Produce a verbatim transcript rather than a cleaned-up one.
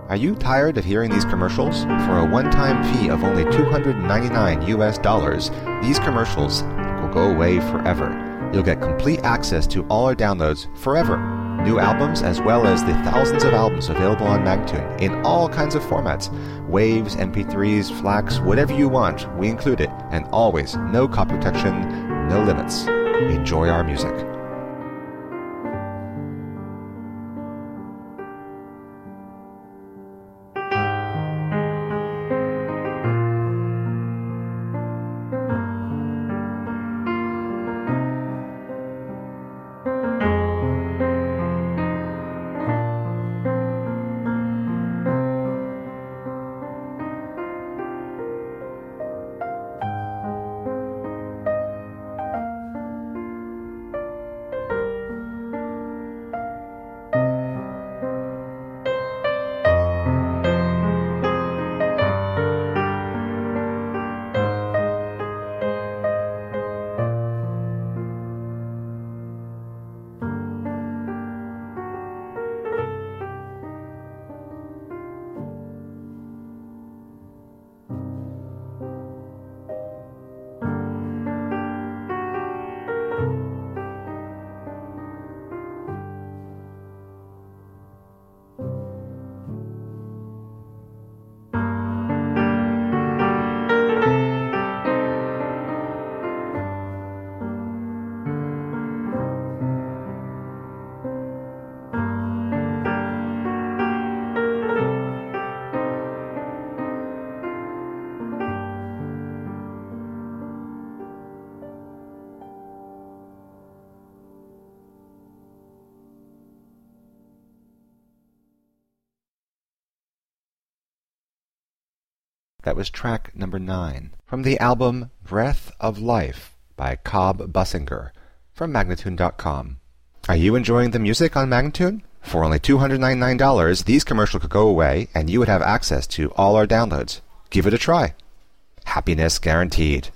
Are you tired of hearing these commercials? For a one-time fee of only two hundred ninety-nine U S dollars, these commercials will go away forever. You'll get complete access to all our downloads forever. New albums as well as the thousands of albums available on Magnatune in all kinds of formats. Waves, M P threes, FLACs, whatever you want, we include it. And always, no copy protection, no limits. Enjoy our music. That was track number nine from the album Breath of Life by Cobb Bussinger from Magnatune dot com. Are you enjoying the music on Magnatune? For only two hundred ninety-nine dollars, these commercials could go away and you would have access to all our downloads. Give it a try. Happiness guaranteed.